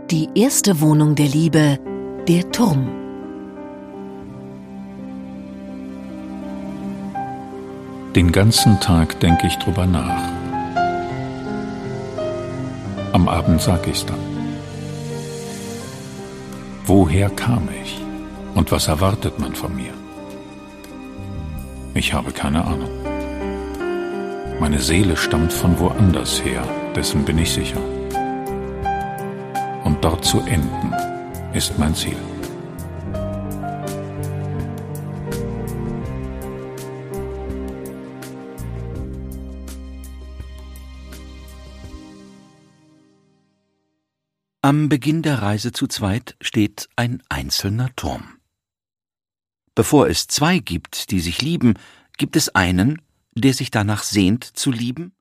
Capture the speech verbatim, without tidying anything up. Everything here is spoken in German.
Die erste Wohnung der Liebe, der Turm. Den ganzen Tag denke ich drüber nach. Am Abend sag ich's dann. Woher kam ich? Und was erwartet man von mir? Ich habe keine Ahnung. Meine Seele stammt von woanders her, dessen bin ich sicher. Und dort zu enden, ist mein Ziel. Am Beginn der Reise zu zweit steht ein einzelner Turm. Bevor es zwei gibt, die sich lieben, gibt es einen, der sich danach sehnt zu lieben?